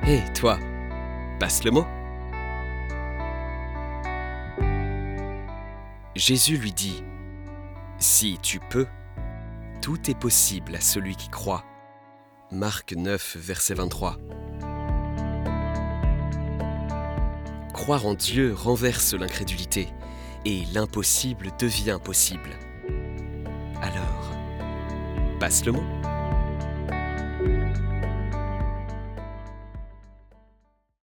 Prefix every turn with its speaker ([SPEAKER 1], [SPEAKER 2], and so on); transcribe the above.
[SPEAKER 1] Hé, toi, passe le mot. Jésus lui dit, « Si tu peux, tout est possible à celui qui croit. » Marc 9, verset 23. Croire en Dieu renverse l'incrédulité et l'impossible devient possible. Alors, passe le mot.